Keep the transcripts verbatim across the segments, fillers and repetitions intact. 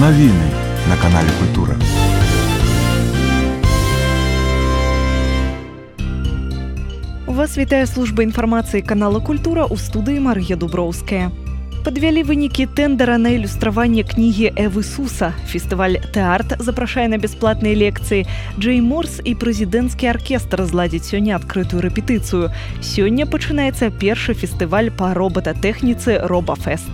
Новины на канале «Культура». Вас вітае служба інфармацыі канала «Культура», у студыі Марыя Дуброўская. Падвялі вынікі тэндара на ілюстраванне кнігі Эвы Суса. Фестываль «Тэарт» запрашае на бясплатныя лекцыі. Джей Морс і прэзідэнцкі аркестр зладзяць сёння адкрытую рэпетыцыю. Сёння пачынаецца першы фестываль па робататэхніцы «Робафест».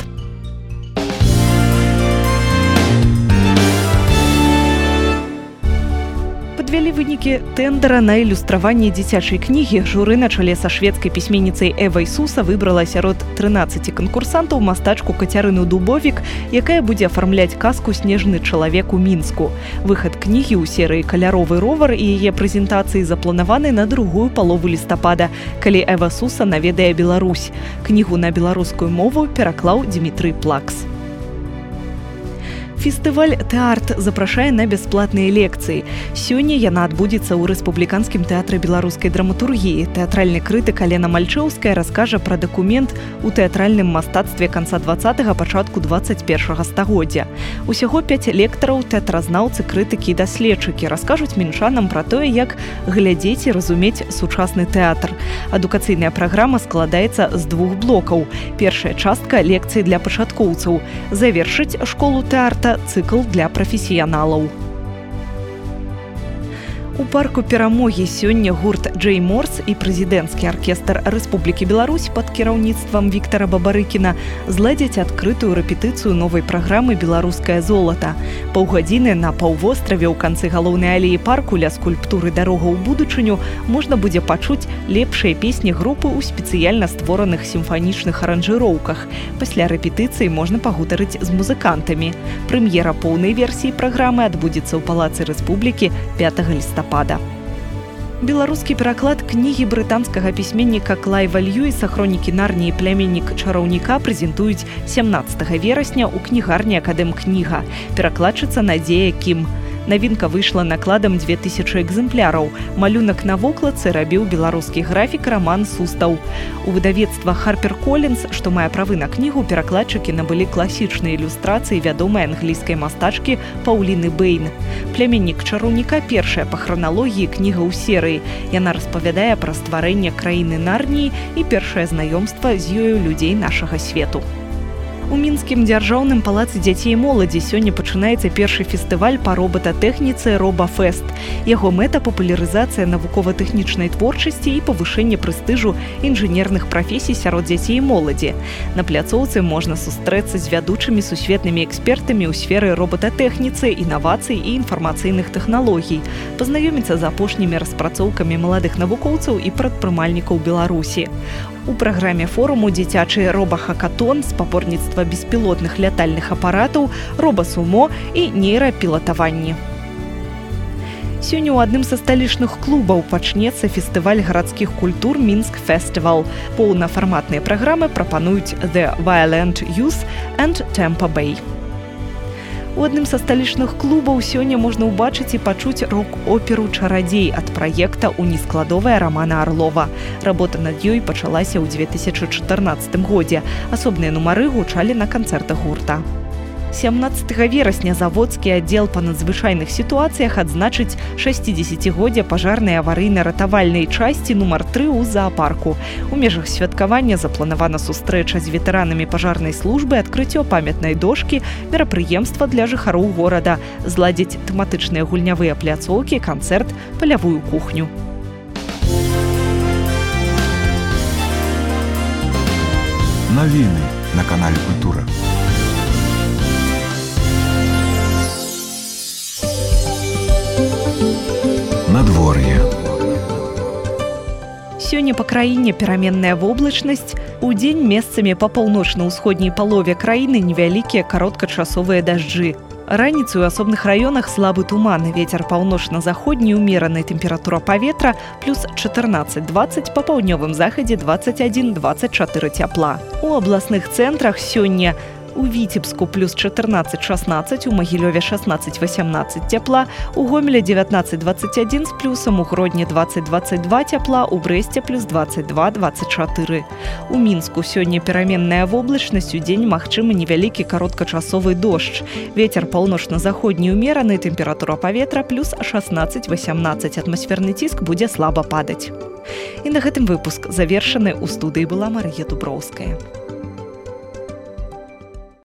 Падвялі вынікі тэндара на ілюстраванне дзіцячай кнігі. Журы на чале са шведскай пісьменніцай Эвай Суса выбрала сярод трынаццаці канкурсантаў мастачку Кацярыну Дубовік, якая будзе афармляць казку «Снежны чалавек у Мінску». Выхад кнігі ў серыі «Каляровы ровар» і яе прэзентацыі запланаваны на другую палову лістапада, калі Эва Суса наведае Беларусь. Кнігу на беларускую мову пераклаў Дмітрый Плакс. Фестываль «Тэарт» запрашае на бясплатныя лекцыі. Сёння яна адбудзецца ў рэспубліканскім тэатры беларускай драматургіі. Тэатральны крытык Алена Мальчэўская раскажа пра дакумент у тэатральным мастацтве канца дваццатага, пачатку дваццаць першага стагоддзя. Усяго пяць лектараў, тэатразнаўцы, крытыкі і даследчыкі раскажуць мінчанам пра тое, як глядзець і разумець сучасны тэатр. Адукацыйная праграма складаецца з двух блокаў. Першая частка – лекцыі для пачаткоўцаў. Завершыць школу тэарта цыкл для прафесіяналаў. У парку Перамогі сёння гурт Джей Морс і прэзідэнцкі аркестр Рэспублікі Беларусь пад кіраўніцтвам Віктара Бабарыкіна зладзяць адкрытую рэпетыцыю новай праграмы «Беларускае золата». Паўгадзіны на паўвостраве ў канцы галоўнай алеі парку ля скульптуры «Дарога ў будучыню» можна будзе пачуць лепшыя песні групы ў спецыяльна створаных сімфанічных аранжыроўках. Пасля рэпетыцыі можна пагутарыць з музыкантамі. Прэм'ера поўнай версіі праграмы адбудзецца ў Палацы Рэспублікі пятага лістапада. Беларускі пераклад кнігі брытанскага пісьменніка Клайва Льюіса «Хронікі Нарніі. Пляменнік чараўніка» прэзентуюць сямнаццатага верасня ў кнігарні «Акадэм-кніга». Перакладчыца Надзея Кім. Навінка выйшла накладам дзве тысячы экзэмпляраў. Малюнак на вокладцы рабіў беларускі графік Раман Сустаў. У выдавецтва Харпер Коллінз, што мае правы на кнігу, перакладчыкі набылі класічныя ілюстрацыі вядомай англійскай мастачкі Паўліны Бэйн. «Пляменнік чараўніка» – першая па храналогіі кніга ў серыі. Яна распавядае пра стварэнне краіны Нарніі і першае знаёмства з ёю людзей нашага свету. У мінскім дзяржаўным палацы дзяцей і моладзі сёння пачынаецца першы фестываль па робататэхніцы «Робафест». Яго мэта – папулярызацыя навукова-тэхнічнай творчасці і павышэнне прэстыжу інжынерных прафесій сярод дзяцей і моладзі. На пляцоўцы можна сустрэцца з вядучымі сусветнымі экспертамі ў сферы робататэхніцы, інавацый і інфармацыйных тэхналогій, пазнаёміцца з апошнімі распрацоўкамі маладых навукоўцаў і прадпрымальнікаў Беларусі. У праграме форуму дзіцячы робахакатон, спаборніцтва беспілотных лятальных апаратаў, робасумо і нейрапілатаванні. Сёння ў адным са сталічных клубаў пачнецца фестываль гарадскіх культур «Мінск Фестывал». Поўнафарматныя праграмы прапануюць «The Violent Youth» and «Tampa Bay». У адным са сталічных клубаў сёння можна ўбачыць і пачуць рок-оперу «Чарадзей» ад праекта «Уніскладовая» Рамана Арлова. Работа над ёй пачалася ў дзве тысячы чатырнаццатым годзе. Асобныя нумары гучалі на канцэртах гурта. сямнаццатага верасня заводскі аддзел па надзвычайных сітуацыях адзначыць шэсцідзесяцігоддзе пажарнай аварыйна-ратавальнай часці нумар тры ў заапарку. У межах святкавання запланавана сустрэча з ветэранамі пажарнай службы, адкрыццё памятнай дошкі, мерапрыемства для жыхароў горада, зладзіць тэматычныя гульнявыя пляцоўкі, канцэрт, палявую кухню. Новины на канале «Культура». Надвор'е. Сёння па краіне пераменная воблачнасць. Удзень месцамі па паўночна-ўсходняй палове краіны невялікія кароткачасовыя дажджы. Раніцаю ў асобных раёнах слабы туман, вецер паўночна-заходні ўмераны, тэмпература паветра плюс чатырнаццаць дваццаць, па паўднёвым захадзе дваццаць адзін дваццаць чатыры цяпла. У абласных цэнтрах сёння У Витебску плюс четырнадцать шестнадцать, у Могилеве шестнадцать восемнадцать тепла, у Гомеля девятнадцать двадцать один с плюсом, у Гродни двадцать двадцать два тепла, у Бресте плюс двадцать два двадцать четыре. У Мінску сёння пераменная воблачнасць, удзень магчымы невялікі кароткачасовы дождж. Вецер паўночна-заходні ўмераны, тэмпература паветра плюс шестнадцать восемнадцать, атмасферны ціск будзе слаба падаць. І на гэтым выпуск завершаны. У студыі была Марыя Дуброўская.